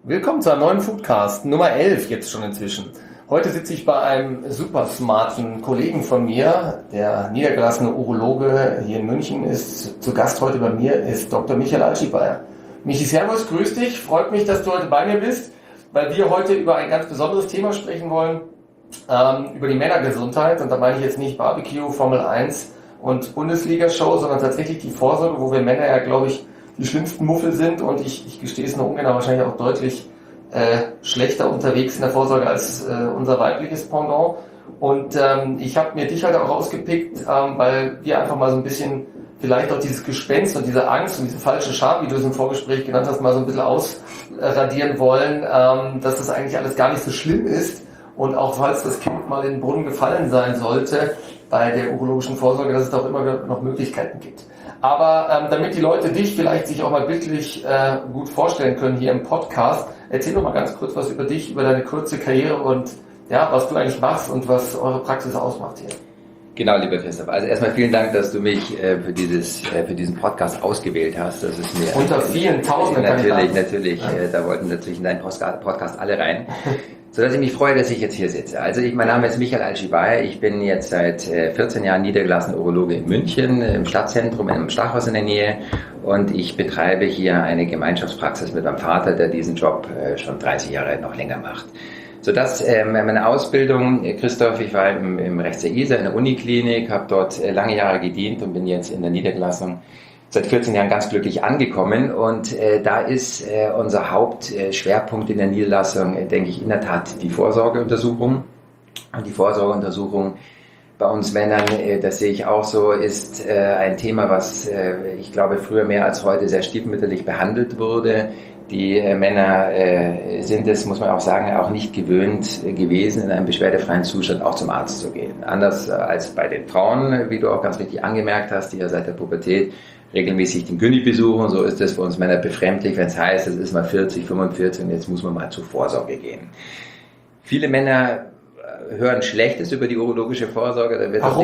Willkommen zu einem neuen Foodcast, Nummer 11 jetzt schon inzwischen. Heute sitze ich bei einem super smarten Kollegen von mir, der niedergelassene Urologe hier in München ist. Zu Gast heute bei mir ist Dr. Michael Altschibayer. Michi, servus, grüß dich, freut mich, dass du heute bei mir bist, weil wir heute über ein ganz besonderes Thema sprechen wollen, über die Männergesundheit. Und da meine ich jetzt nicht Barbecue, Formel 1 und Bundesliga-Show, sondern tatsächlich die Vorsorge, wo wir Männer ja, glaube ich, die schlimmsten Muffel sind und ich gestehe es nur ungern, wahrscheinlich auch deutlich schlechter unterwegs in der Vorsorge als unser weibliches Pendant. Und ich habe mir dich halt auch rausgepickt, weil wir einfach mal so ein bisschen vielleicht auch dieses Gespenst und diese Angst und diese falsche Scham, wie du es im Vorgespräch genannt hast, mal so ein bisschen ausradieren wollen, dass das eigentlich alles gar nicht so schlimm ist und auch falls das Kind mal in den Brunnen gefallen sein sollte bei der urologischen Vorsorge, dass es da auch immer noch Möglichkeiten gibt. Aber damit die Leute dich vielleicht sich auch mal bildlich gut vorstellen können hier im Podcast, erzähl doch mal ganz kurz was über dich, über deine kurze Karriere und ja, was du eigentlich machst und was eure Praxis ausmacht hier. Genau, lieber Christoph. Also erstmal vielen Dank, dass du mich für diesen Podcast ausgewählt hast. Das ist mir unter vielen Tausenden. Natürlich. Ja. Da wollten natürlich in deinen Podcast alle rein. Sodass ich mich freue, dass ich jetzt hier sitze. Also mein Name ist Michael Altschibayer. Ich bin jetzt seit 14 Jahren niedergelassener Urologe in München, im Stadtzentrum, in einem Stachhaus in der Nähe. Und ich betreibe hier eine Gemeinschaftspraxis mit meinem Vater, der diesen Job schon 30 Jahre noch länger macht. Sodass meine Ausbildung, Christoph, ich war im Rechts der Isar in der Uniklinik, habe dort lange Jahre gedient und bin jetzt in der Niedergelassung seit 14 Jahren ganz glücklich angekommen. Und da ist unser Hauptschwerpunkt in der Niederlassung, denke ich, in der Tat die Vorsorgeuntersuchung. Und die Vorsorgeuntersuchung bei uns Männern, das sehe ich auch so, ist ein Thema, was ich glaube früher mehr als heute sehr stiefmütterlich behandelt wurde. Die Männer sind es, muss man auch sagen, auch nicht gewöhnt gewesen, in einem beschwerdefreien Zustand auch zum Arzt zu gehen. Anders als bei den Frauen, wie du auch ganz richtig angemerkt hast, die ja seit der Pubertät regelmäßig den Gyni besuchen. So ist es für uns Männer befremdlich, wenn es heißt, es ist mal 40, 45 und jetzt muss man mal zur Vorsorge gehen. Viele Männer hören Schlechtes über die urologische Vorsorge.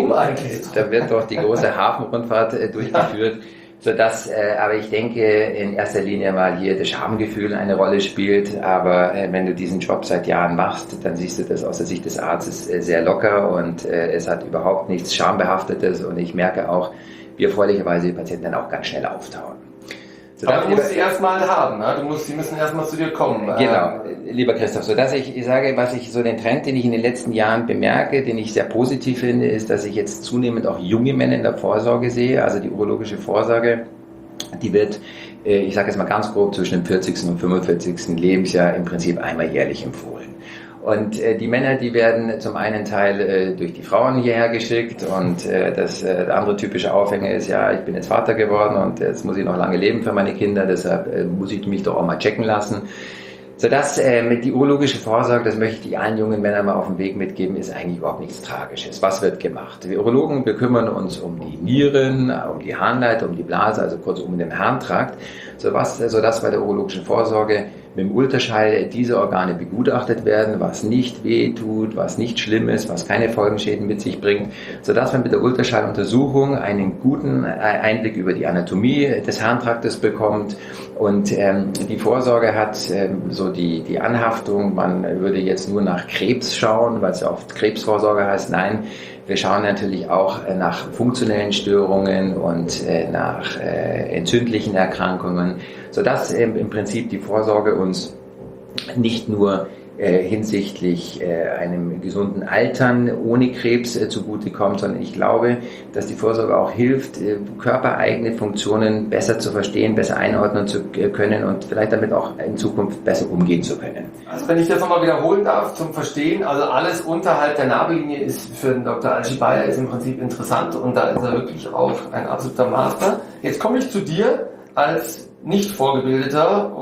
Da wird doch die große Hafenrundfahrt durchgeführt. Sodass, aber ich denke, in erster Linie mal hier das Schamgefühl eine Rolle spielt. Aber wenn du diesen Job seit Jahren machst, dann siehst du das aus der Sicht des Arztes sehr locker und es hat überhaupt nichts Schambehaftetes. Und ich merke auch, wie erfreulicherweise die Patienten dann auch ganz schnell auftauen. Aber du musst sie erstmal haben, ne? Sie müssen erstmal zu dir kommen. Genau, lieber Christoph, sodass ich sage, den Trend, den ich in den letzten Jahren bemerke, den ich sehr positiv finde, ist, dass ich jetzt zunehmend auch junge Männer in der Vorsorge sehe. Also die urologische Vorsorge, die wird, ich sage jetzt mal ganz grob, zwischen dem 40. und 45. Lebensjahr im Prinzip einmal jährlich empfohlen. Und die Männer, die werden zum einen Teil durch die Frauen hierher geschickt und der andere typische Aufhänger ist, ja, ich bin jetzt Vater geworden und jetzt muss ich noch lange leben für meine Kinder, deshalb muss ich mich doch auch mal checken lassen. Sodass die urologische Vorsorge, das möchte ich allen jungen Männern mal auf den Weg mitgeben, ist eigentlich überhaupt nichts Tragisches. Was wird gemacht? Wir Urologen, wir kümmern uns um die Nieren, um die Harnleiter, um die Blase, also kurz um den Harntrakt, sodass bei der urologischen Vorsorge mit dem Ultraschall diese Organe begutachtet werden, was nicht weh tut, was nicht schlimm ist, was keine Folgenschäden mit sich bringt, sodass man mit der Ultraschalluntersuchung einen guten Einblick über die Anatomie des Harntraktes bekommt. Und die Vorsorge hat so die Anhaftung, man würde jetzt nur nach Krebs schauen, weil es ja oft Krebsvorsorge heißt. Nein, wir schauen natürlich auch nach funktionellen Störungen und nach entzündlichen Erkrankungen, sodass im Prinzip die Vorsorge uns nicht nur hinsichtlich einem gesunden Altern ohne Krebs zugutekommt, sondern ich glaube, dass die Vorsorge auch hilft, körpereigene Funktionen besser zu verstehen, besser einordnen zu können und vielleicht damit auch in Zukunft besser umgehen zu können. Also wenn ich das nochmal wiederholen darf zum Verstehen, also alles unterhalb der Nabellinie ist für den Dr. Altschibayer ist im Prinzip interessant und da ist er wirklich auch ein absoluter Master. Jetzt komme ich zu dir als nicht Vorgebildeter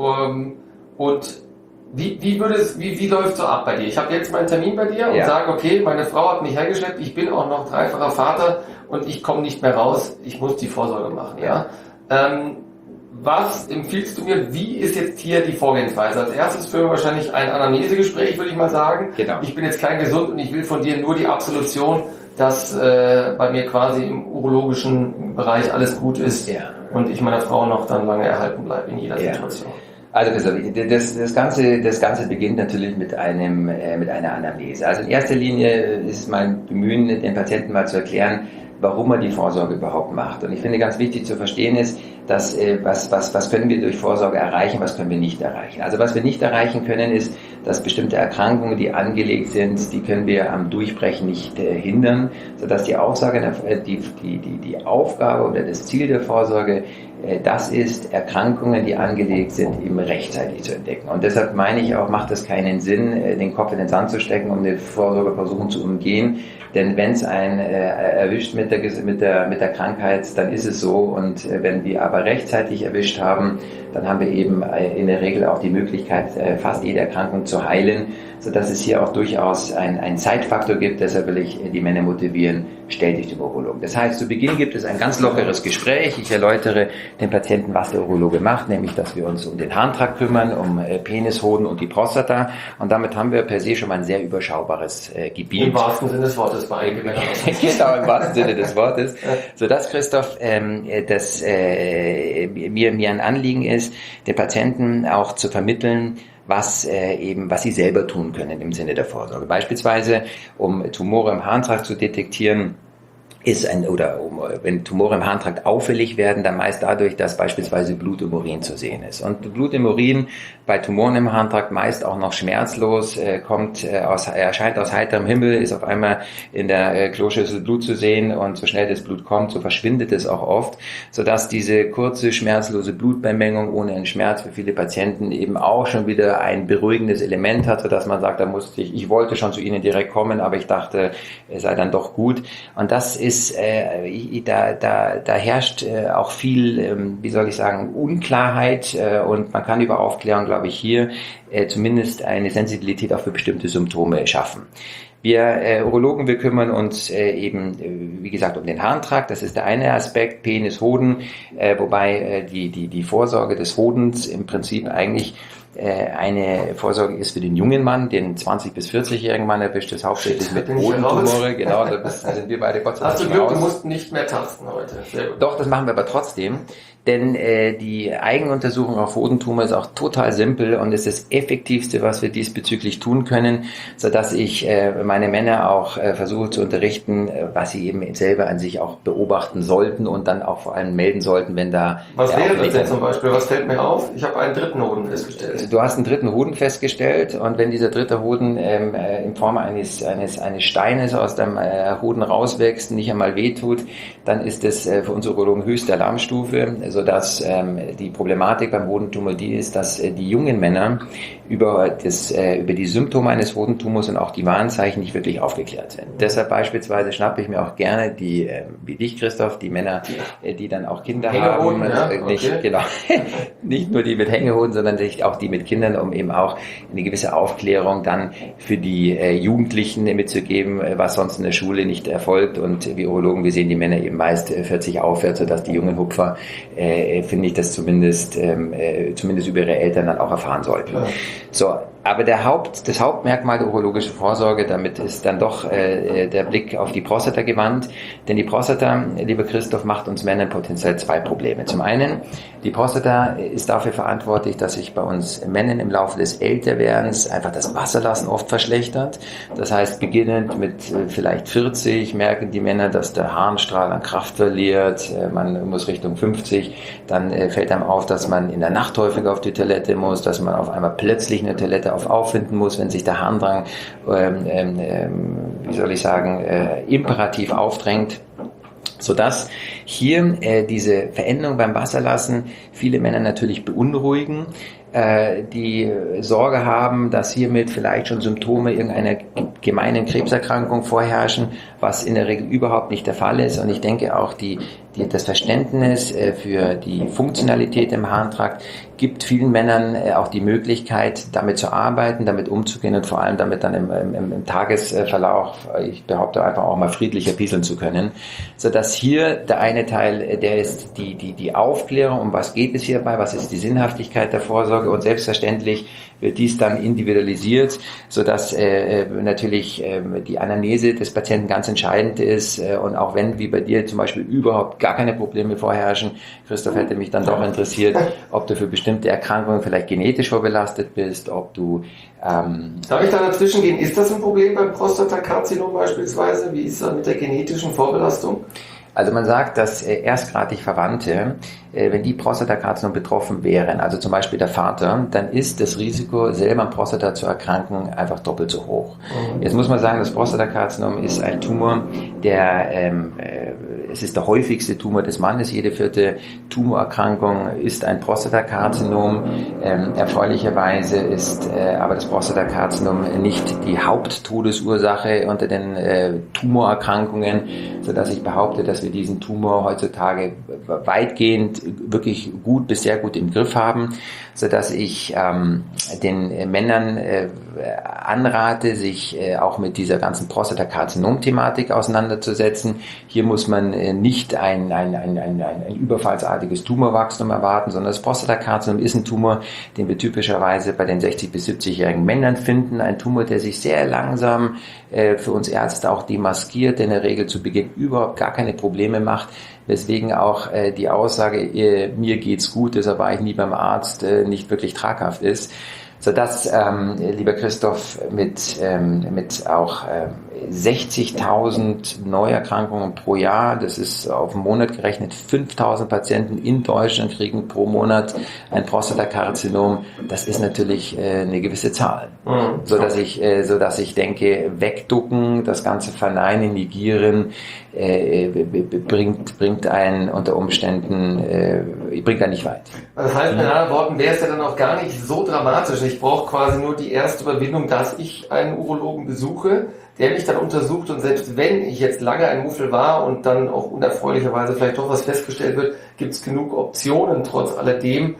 und wie läuft so ab bei dir? Ich habe jetzt meinen Termin bei dir und sage, okay, meine Frau hat mich hergeschleppt, ich bin auch noch dreifacher Vater und ich komme nicht mehr raus, ich muss die Vorsorge machen. Ja? Was empfiehlst du mir, wie ist jetzt hier die Vorgehensweise? Als erstes führen wir wahrscheinlich ein Anamnesegespräch, würde ich mal sagen. Genau. Ich bin jetzt kerngesund und ich will von dir nur die Absolution, dass bei mir quasi im urologischen Bereich alles gut ist und ich meiner Frau noch dann lange erhalten bleibe in jeder Situation. Also das Ganze beginnt natürlich mit einer Anamnese. Also in erster Linie ist mein Bemühen, den Patienten mal zu erklären, warum man die Vorsorge überhaupt macht. Und ich finde, ganz wichtig zu verstehen ist, dass was können wir durch Vorsorge erreichen, was können wir nicht erreichen. Also was wir nicht erreichen können, ist, dass bestimmte Erkrankungen, die angelegt sind, die können wir am Durchbrechen nicht hindern, sodass die Aufgabe oder das Ziel der Vorsorge das ist, Erkrankungen, die angelegt sind, eben rechtzeitig zu entdecken. Und deshalb meine ich auch, macht es keinen Sinn, den Kopf in den Sand zu stecken, um eine Vorsorge versuchen zu umgehen. Denn wenn es einen erwischt mit der Krankheit, dann ist es so. Und wenn wir aber rechtzeitig erwischt haben, dann haben wir eben in der Regel auch die Möglichkeit, fast jede Erkrankung zu heilen, sodass es hier auch durchaus einen Zeitfaktor gibt. Deshalb will ich die Männer motivieren, stellt dich dem Urologen. Das heißt, zu Beginn gibt es ein ganz lockeres Gespräch. Ich erläutere dem Patienten, was der Urologe macht, nämlich, dass wir uns um den Harntrakt kümmern, um Penis, Hoden und die Prostata. Und damit haben wir per se schon mal ein sehr überschaubares Gebiet. Im wahrsten Sinne des Wortes bei Genau, im wahrsten Sinne des Wortes. Sodass, Christoph, mir ein Anliegen ist, den Patienten auch zu vermitteln, was sie selber tun können im Sinne der Vorsorge. Beispielsweise, um Tumore im Harntrakt zu detektieren, wenn Tumore im Harntrakt auffällig werden, dann meist dadurch, dass beispielsweise Blut im Urin zu sehen ist. Und Blut im Urin bei Tumoren im Harntrakt meist auch noch schmerzlos, erscheint aus heiterem Himmel, ist auf einmal in der Kloschüssel Blut zu sehen und so schnell das Blut kommt, so verschwindet es auch oft, sodass diese kurze, schmerzlose Blutbeimengung ohne einen Schmerz für viele Patienten eben auch schon wieder ein beruhigendes Element hat, sodass man sagt, ich wollte schon zu Ihnen direkt kommen, aber ich dachte, es sei dann doch gut. Und das ist da herrscht auch viel, Unklarheit und man kann über Aufklärung, glaube ich, hier zumindest eine Sensibilität auch für bestimmte Symptome schaffen. Wir Urologen, wir kümmern uns wie gesagt, um den Harntrakt. Das ist der eine Aspekt, Penis, Hoden, wobei die Vorsorge des Hodens im Prinzip eigentlich eine Vorsorge ist für den jungen Mann, den 20- bis 40-jährigen Mann erwischt es hauptsächlich mit Hodentumore. Genau, da sind wir beide Gott sei Dank. Hast du Glück, du musst nicht mehr tasten heute. Sehr gut. Doch, das machen wir aber trotzdem. Denn die Eigenuntersuchung auf Hodentumor ist auch total simpel und ist das Effektivste, was wir diesbezüglich tun können, sodass ich meine Männer auch versuche zu unterrichten, was sie eben selber an sich auch beobachten sollten und dann auch vor allem melden sollten, wenn da... Was wäre das denn zum Beispiel? Was fällt mir auf? Ich habe einen dritten Hoden festgestellt. Du hast einen dritten Hoden festgestellt und wenn dieser dritte Hoden in Form eines Steines aus dem Hoden rauswächst, nicht einmal wehtut, dann ist das für unsere Urologen höchste Alarmstufe, sodass die Problematik beim Hodentumor die ist, dass die jungen Männer über die Symptome eines Hodentumors und auch die Warnzeichen nicht wirklich aufgeklärt sind. Deshalb beispielsweise schnappe ich mir auch gerne wie dich, Christoph, die Männer, die dann auch Kinder haben. Ja, okay. Nicht nur die mit Hängehoden, sondern auch die mit Kindern, um eben auch eine gewisse Aufklärung dann für die Jugendlichen mitzugeben, was sonst in der Schule nicht erfolgt. Und wir Urologen, wir sehen die Männer eben meist 40 aufwärts, sodass die jungen Hupfer finde ich, das zumindest über ihre Eltern dann auch erfahren sollten. Ja. So, aber das Hauptmerkmal der urologischen Vorsorge, damit ist dann doch der Blick auf die Prostata gewandt. Denn die Prostata, lieber Christoph, macht uns Männern potenziell zwei Probleme. Zum einen, die Prostata ist dafür verantwortlich, dass sich bei uns Männern im Laufe des Älterwerdens einfach das Wasserlassen oft verschlechtert. Das heißt, beginnend mit vielleicht 40 merken die Männer, dass der Harnstrahl an Kraft verliert. Man muss Richtung 50. Dann fällt einem auf, dass man in der Nacht häufiger auf die Toilette muss, dass man auf einmal plötzlich eine Toilette auffinden muss, wenn sich der Harndrang, imperativ aufdrängt, sodass hier diese Veränderung beim Wasserlassen viele Männer natürlich beunruhigen, die Sorge haben, dass hiermit vielleicht schon Symptome irgendeiner gemeinen Krebserkrankung vorherrschen, was in der Regel überhaupt nicht der Fall ist. Und ich denke auch, das Verständnis für die Funktionalität im Harntrakt gibt vielen Männern auch die Möglichkeit, damit zu arbeiten, damit umzugehen und vor allem damit dann im Tagesverlauf, ich behaupte einfach auch mal friedlicher pieseln zu können, sodass hier der eine Teil, der ist die Aufklärung, um was geht es hierbei, was ist die Sinnhaftigkeit der Vorsorge und selbstverständlich wird dies dann individualisiert, sodass natürlich die Anamnese des Patienten ganz entscheidend ist und auch wenn, wie bei dir zum Beispiel, überhaupt gar keine Probleme vorherrschen. Christoph, hätte mich dann doch interessiert, ob du für bestimmte Erkrankungen vielleicht genetisch vorbelastet bist, ob du... Darf ich da dazwischen gehen? Ist das ein Problem beim Prostatakarzinom beispielsweise? Wie ist das mit der genetischen Vorbelastung? Also man sagt, dass erstgradig Verwandte, wenn die Prostatakarzinom betroffen wären, also zum Beispiel der Vater, dann ist das Risiko, selber an Prostata zu erkranken, einfach doppelt so hoch. Jetzt muss man sagen, das Prostatakarzinom ist ein Tumor, es ist der häufigste Tumor des Mannes. Jede 4. Tumorerkrankung ist ein Prostatakarzinom. Erfreulicherweise ist aber das Prostatakarzinom nicht die Haupttodesursache unter den Tumorerkrankungen, sodass ich behaupte, dass wir diesen Tumor heutzutage weitgehend wirklich gut bis sehr gut im Griff haben, sodass ich den Männern anrate, sich auch mit dieser ganzen Prostatakarzinom-Thematik auseinanderzusetzen. Hier muss man nicht ein überfallsartiges Tumorwachstum erwarten, sondern das Prostatakarzinom ist ein Tumor, den wir typischerweise bei den 60- bis 70-jährigen Männern finden. Ein Tumor, der sich sehr langsam für uns Ärzte auch demaskiert, der in der Regel zu Beginn überhaupt gar keine Probleme macht, weswegen auch die Aussage, mir geht's gut, deshalb war ich nie beim Arzt, nicht wirklich traghaft ist. Sodass, lieber Christoph, mit auch 60.000 Neuerkrankungen pro Jahr, das ist auf einen Monat gerechnet, 5.000 Patienten in Deutschland kriegen pro Monat ein Prostatakarzinom, das ist natürlich eine gewisse Zahl. Sodass ich denke, wegducken, das Ganze verneinen, negieren, bringt einen unter Umständen, bringt einen nicht weit. Das heißt, mit anderen Worten, wäre es ja dann auch gar nicht so dramatisch. Ich brauche quasi nur die erste Überwindung, dass ich einen Urologen besuche, der mich dann untersucht, und selbst wenn ich jetzt lange ein Muffel war und dann auch unerfreulicherweise vielleicht doch was festgestellt wird, gibt es genug Optionen, trotz alledem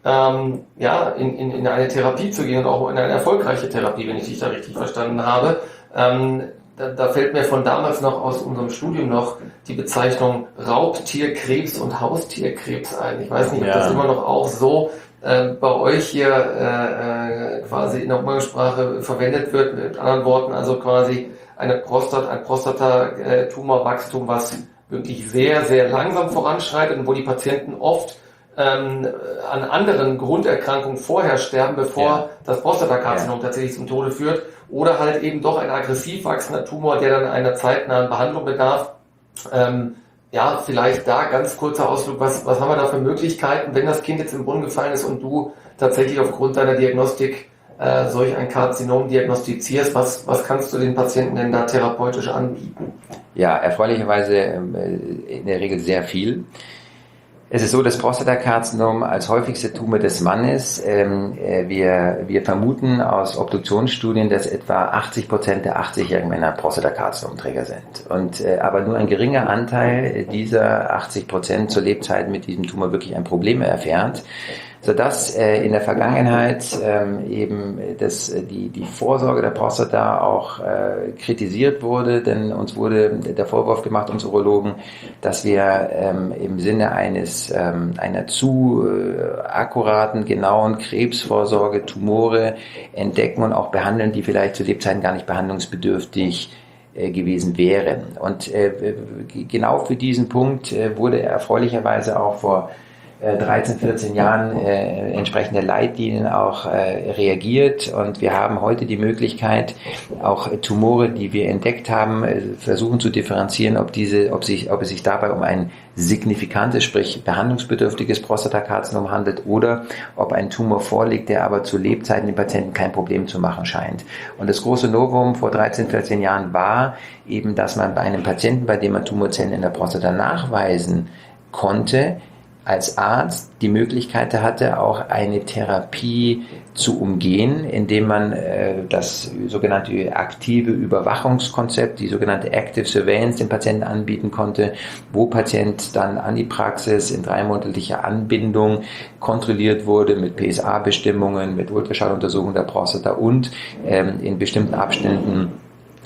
in eine Therapie zu gehen und auch in eine erfolgreiche Therapie, wenn ich dich da richtig verstanden habe. Da fällt mir von damals noch aus unserem Studium noch die Bezeichnung Raubtierkrebs und Haustierkrebs ein. Ich weiß nicht, ob das immer noch auch so bei euch hier quasi in der Umgangssprache verwendet wird. Mit anderen Worten, also quasi ein Prostatatumorwachstum, was wirklich sehr, sehr langsam voranschreitet und wo die Patienten oft an anderen Grunderkrankungen vorher sterben, bevor das Prostatakarzinom tatsächlich zum Tode führt. Oder halt eben doch ein aggressiv wachsender Tumor, der dann einer zeitnahen Behandlung bedarf. Vielleicht da ganz kurzer Ausflug, was haben wir da für Möglichkeiten, wenn das Kind jetzt im Brunnen gefallen ist und du tatsächlich aufgrund deiner Diagnostik solch ein Karzinom diagnostizierst, was kannst du den Patienten denn da therapeutisch anbieten? Ja, erfreulicherweise in der Regel sehr viel. Es ist so, das Prostatakarzinom als häufigste Tumor des Mannes, wir vermuten aus Obduktionsstudien, dass etwa 80% der 80-jährigen Männer Prostatakarzinomträger sind. Und aber nur ein geringer Anteil dieser 80% zur Lebzeit mit diesem Tumor wirklich ein Problem erfährt, sodass in der Vergangenheit die Vorsorge der Prostata auch kritisiert wurde, denn uns wurde der Vorwurf gemacht, uns Urologen, dass wir im Sinne einer zu akkuraten, genauen Krebsvorsorge Tumore entdecken und auch behandeln, die vielleicht zu Lebzeiten gar nicht behandlungsbedürftig gewesen wären. Und genau für diesen Punkt wurde erfreulicherweise auch vor 13, 14 Jahren entsprechende Leitlinien auch reagiert, und wir haben heute die Möglichkeit, auch Tumore, die wir entdeckt haben, versuchen zu differenzieren, ob es sich dabei um ein signifikantes, sprich behandlungsbedürftiges Prostatakarzinom handelt oder ob ein Tumor vorliegt, der aber zu Lebzeiten den Patienten kein Problem zu machen scheint. Und das große Novum vor 13, 14 Jahren war eben, dass man bei einem Patienten, bei dem man Tumorzellen in der Prostata nachweisen konnte, als Arzt die Möglichkeit hatte, auch eine Therapie zu umgehen, indem man das sogenannte aktive Überwachungskonzept, die sogenannte Active Surveillance dem Patienten anbieten konnte, wo Patient dann an die Praxis in 3-monatlicher Anbindung kontrolliert wurde mit PSA-Bestimmungen, mit Ultraschalluntersuchung der Prostata und in bestimmten Abständen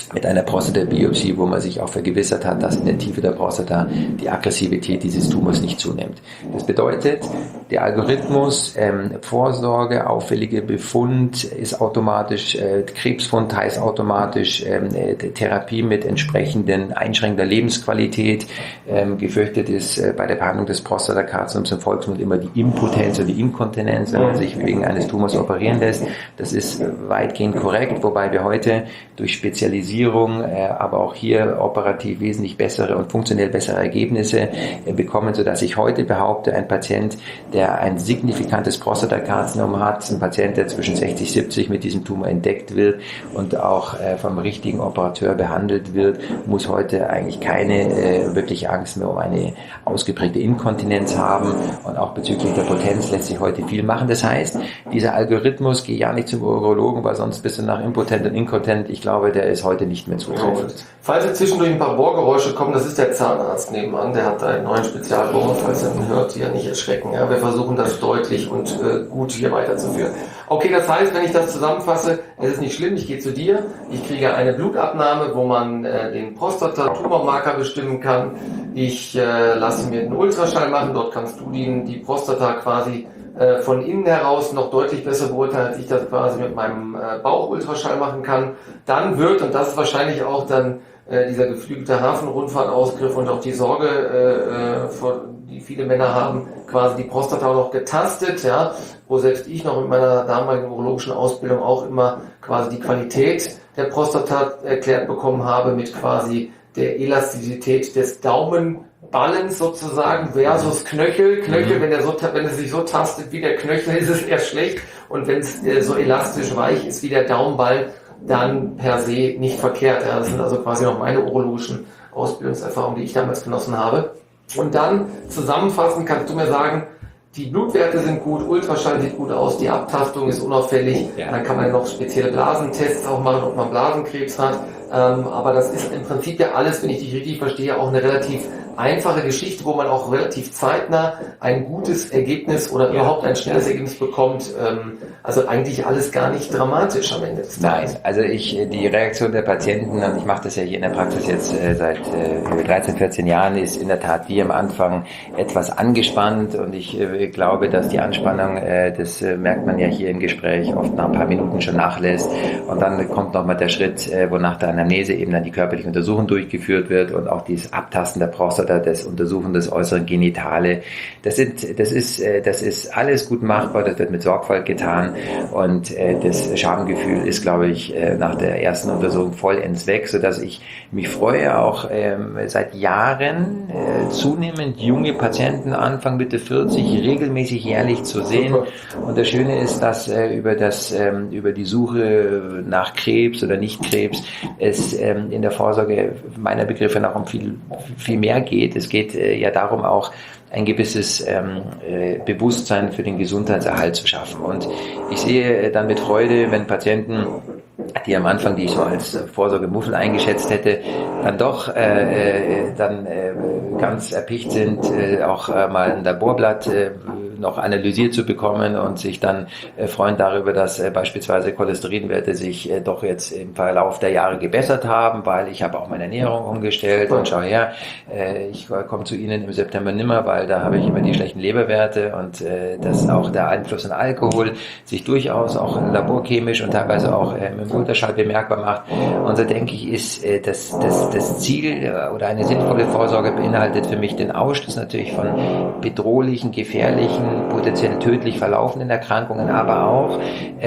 mit einer Prostata-Biopsie, wo man sich auch vergewissert hat, dass in der Tiefe der Prostata die Aggressivität dieses Tumors nicht zunimmt. Das bedeutet, der Algorithmus Vorsorge, auffällige Befund ist automatisch, Krebsfund heißt automatisch Therapie mit entsprechenden Einschränkender Lebensqualität. Gefürchtet ist bei der Behandlung des Prostatakarzinoms im Volksmund immer die Impotenz oder die Inkontinenz, wenn man sich wegen eines Tumors operieren lässt. Das ist weitgehend korrekt, wobei wir heute durch Spezialisierung, aber auch hier operativ wesentlich bessere und funktionell bessere Ergebnisse bekommen, sodass ich heute behaupte, ein Patient, der ein signifikantes Prostatakarzinom hat, ein Patient, der zwischen 60 und 70 mit diesem Tumor entdeckt wird und auch vom richtigen Operateur behandelt wird, muss heute eigentlich keine wirkliche Angst mehr um eine ausgeprägte Inkontinenz haben, und auch bezüglich der Potenz lässt sich heute viel machen. Das heißt, dieser Algorithmus, geh ja nicht zum Urologen, weil sonst bist du nach impotent und inkontinent. Ich glaube, der ist heute nicht mehr zutreffend. Falls jetzt zwischendurch ein paar Bohrgeräusche kommen, das ist der Zahnarzt nebenan, der hat einen neuen Spezialbohrer, falls er ihn hört, hier nicht erschrecken. Ja, wir versuchen das deutlich und gut hier weiterzuführen. Okay, das heißt, wenn ich das zusammenfasse, es ist nicht schlimm, ich gehe zu dir, ich kriege eine Blutabnahme, wo man den Prostata-Tumormarker bestimmen kann. Ich lasse mir einen Ultraschall machen, dort kannst du die Prostata quasi von innen heraus noch deutlich besser beurteilen, als ich das quasi mit meinem Bauchultraschall machen kann. Dann wird, und das ist wahrscheinlich auch dann dieser geflügelte Hafenrundfahrtausgriff und auch die Sorge, die viele Männer haben, quasi die Prostata auch noch getastet, ja, wo selbst ich noch mit meiner damaligen urologischen Ausbildung auch immer quasi die Qualität der Prostata erklärt bekommen habe mit quasi der Elastizität des Daumenballens sozusagen versus Knöchel. Knöchel, wenn es sich so tastet wie der Knöchel, ist es eher schlecht. Und wenn es so elastisch weich ist wie der Daumenball, dann per se nicht verkehrt. Ja, das sind also quasi noch meine urologischen Ausbildungserfahrungen, die ich damals genossen habe. Und dann zusammenfassend kannst du mir sagen, die Blutwerte sind gut, Ultraschall sieht gut aus, die Abtastung ist unauffällig. Ja. Dann kann man noch spezielle Blasentests auch machen, ob man Blasenkrebs hat. Aber das ist im Prinzip ja alles, wenn ich dich richtig verstehe, auch eine relativ einfache Geschichte, wo man auch relativ zeitnah ein gutes Ergebnis oder überhaupt ein schnelles Ergebnis bekommt. Also eigentlich alles gar nicht dramatisch am Ende des Tages. Nein, also die Reaktion der Patienten, und ich mache das ja hier in der Praxis jetzt seit 13, 14 Jahren, ist in der Tat wie am Anfang etwas angespannt, und ich glaube, dass die Anspannung, das merkt man ja hier im Gespräch, oft nach ein paar Minuten schon nachlässt, und dann kommt nochmal der Schritt, wo nach der Anamnese eben dann die körperliche Untersuchung durchgeführt wird und auch dieses Abtasten der Prostata, das Untersuchen des äußeren Genitale. Das ist alles gut machbar, das wird mit Sorgfalt getan, und das Schamgefühl ist, glaube ich, nach der ersten Untersuchung vollends weg, sodass ich mich freue, auch seit Jahren zunehmend junge Patienten Anfang Mitte 40 regelmäßig jährlich zu sehen. Und das Schöne ist, dass über die Suche nach Krebs oder Nicht-Krebs es in der Vorsorge meiner Begriffe nach um viel mehr geht. Es geht ja darum, auch ein gewisses Bewusstsein für den Gesundheitserhalt zu schaffen. Und ich sehe dann mit Freude, wenn Patienten, die am Anfang, die ich so als Vorsorgemuffel eingeschätzt hätte, dann doch ganz erpicht sind, auch mal ein Laborblatt noch analysiert zu bekommen und sich dann freuen darüber, dass beispielsweise Cholesterinwerte sich doch jetzt im Verlauf der Jahre gebessert haben, weil ich habe auch meine Ernährung umgestellt und schau her, ich komme zu Ihnen im September nimmer, weil da habe ich immer die schlechten Leberwerte, und dass auch der Einfluss von Alkohol sich durchaus auch laborchemisch und teilweise auch im Ultraschall bemerkbar macht. Und so denke ich, ist das Ziel oder eine sinnvolle Vorsorge beinhaltet für mich den Ausschluss natürlich von bedrohlichen, gefährlichen, potenziell tödlich verlaufenden Erkrankungen, aber auch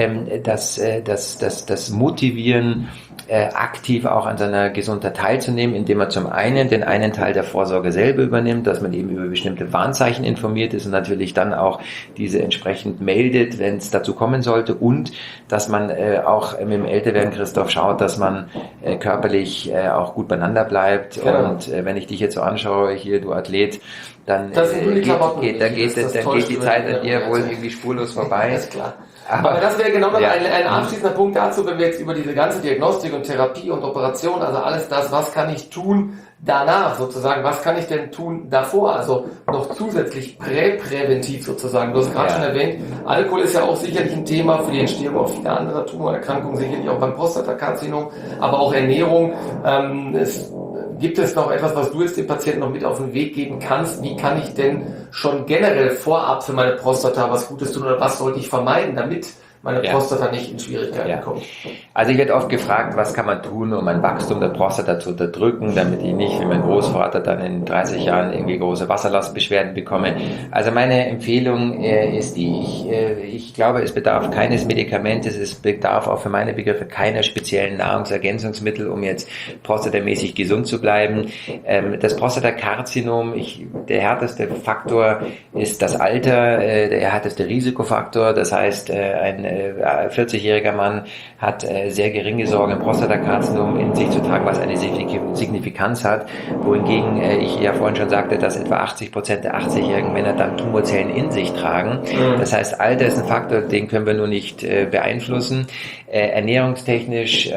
das Motivieren, aktiv auch an seiner Gesundheit teilzunehmen, indem man zum einen den einen Teil der Vorsorge selber übernimmt, dass man eben über bestimmte Warnzeichen informiert ist und natürlich dann auch diese entsprechend meldet, wenn es dazu kommen sollte, und dass man auch mit dem Älterwerden, Christoph, schaut, dass man körperlich auch gut beieinander bleibt. Genau. Und wenn ich dich jetzt so anschaue, hier, du Athlet, dann geht die Zeit an dir wohl irgendwie spurlos vorbei. Ist klar. Aber das wäre genau noch ein abschließender Punkt dazu, wenn wir jetzt über diese ganze Diagnostik und Therapie und Operation, also alles das, was kann ich tun danach sozusagen, was kann ich denn tun davor, also noch zusätzlich präventiv sozusagen. Du hast gerade schon erwähnt, Alkohol ist ja auch sicherlich ein Thema für die Entstehung auch vieler anderer Tumorerkrankungen, sicherlich auch beim Prostatakarzinom, aber auch Ernährung. Gibt es noch etwas, was du jetzt dem Patienten noch mit auf den Weg geben kannst? Wie kann ich denn schon generell vorab für meine Prostata was Gutes tun oder was sollte ich vermeiden, damit meine Prostata nicht in Schwierigkeiten kommt? Also ich werde oft gefragt, was kann man tun, um ein Wachstum der Prostata zu unterdrücken, damit ich nicht wie mein Großvater dann in 30 Jahren irgendwie große Wasserlastbeschwerden bekomme. Also meine Empfehlung ist die, ich glaube, es bedarf keines Medikamentes, es bedarf auch für meine Begriffe keiner speziellen Nahrungsergänzungsmittel, um jetzt prostatamäßig gesund zu bleiben. Das Prostatakarzinom, der härteste Faktor ist das Alter, der härteste Risikofaktor, das heißt, ein 40-jähriger Mann hat sehr geringe Sorge, ein Prostatakarzinom in sich zu tragen, was eine Signifikanz hat, wohingegen ich ja vorhin schon sagte, dass etwa 80% der 80-jährigen Männer dann Tumorzellen in sich tragen. Das heißt, Alter ist ein Faktor, den können wir nur nicht beeinflussen. Ernährungstechnisch,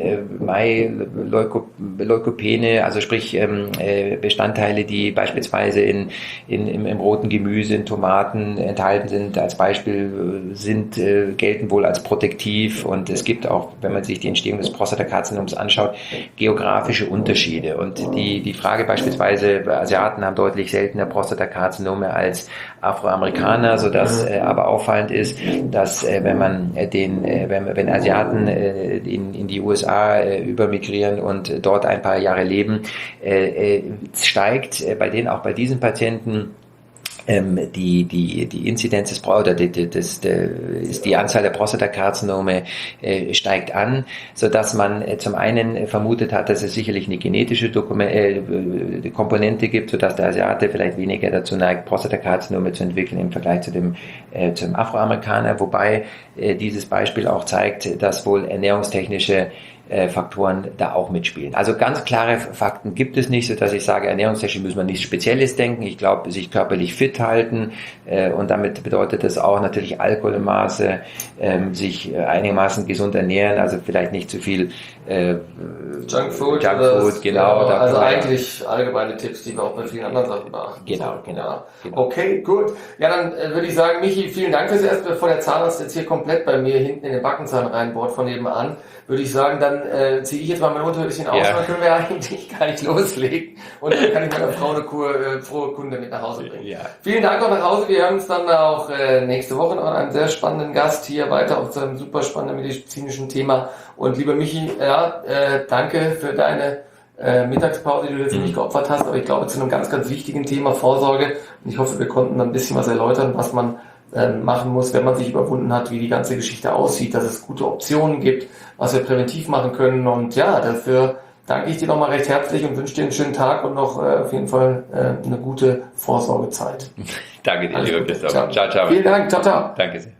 Leukopene, also sprich Bestandteile, die beispielsweise im roten Gemüse, in Tomaten enthalten sind, als Beispiel gelten wohl als protektiv, und es gibt auch, wenn man sich die Entstehung des Prostatakarzinoms anschaut, geografische Unterschiede, und die Frage beispielsweise, Asiaten haben deutlich seltener Prostatakarzinome als Afroamerikaner, sodass aber auffallend ist, dass wenn Asiaten in die USA übermigrieren und dort ein paar Jahre leben, steigt auch bei diesen Patienten die Inzidenz die Anzahl der Prostatakarzinome steigt an, so dass man zum einen vermutet hat, dass es sicherlich eine genetische Komponente gibt, so dass der Asiate vielleicht weniger dazu neigt, Prostatakarzinome zu entwickeln im Vergleich zum Afroamerikaner, wobei dieses Beispiel auch zeigt, dass wohl ernährungstechnische Faktoren da auch mitspielen. Also ganz klare Fakten gibt es nicht, so dass ich sage, ernährungstechnisch muss man nichts Spezielles denken. Ich glaube, sich körperlich fit halten, und damit bedeutet das auch natürlich Alkohol im Maße, sich einigermaßen gesund ernähren, also vielleicht nicht zu viel Junkfood, genau. Also eigentlich allgemeine Tipps, die wir auch bei vielen anderen Sachen beachten. Genau. Okay, gut. Ja, dann würde ich sagen, Michi, vielen Dank fürs Erste, bevor der Zahnarzt jetzt hier komplett bei mir hinten in den Backenzahn reinbohrt von nebenan. Würde ich sagen, dann ziehe ich jetzt mal mein Unterhöschen aus, dann können wir eigentlich gar nicht loslegen. Und dann kann ich meiner Frau eine frohe Kunde mit nach Hause bringen. Ja. Vielen Dank auch nach Hause. Wir hören uns dann auch nächste Woche noch an einem sehr spannenden Gast hier weiter auf zu einem super spannenden medizinischen Thema. Und lieber Michi, danke für deine Mittagspause, die du jetzt nicht geopfert hast, aber ich glaube zu einem ganz, ganz wichtigen Thema Vorsorge. Und ich hoffe, wir konnten ein bisschen was erläutern, was man machen muss, wenn man sich überwunden hat, wie die ganze Geschichte aussieht, dass es gute Optionen gibt, was wir präventiv machen können. Und ja, dafür danke ich dir nochmal recht herzlich und wünsche dir einen schönen Tag und noch auf jeden Fall eine gute Vorsorgezeit. Danke dir, lieber Christoph. Ciao. Vielen Dank. Ciao. Danke sehr.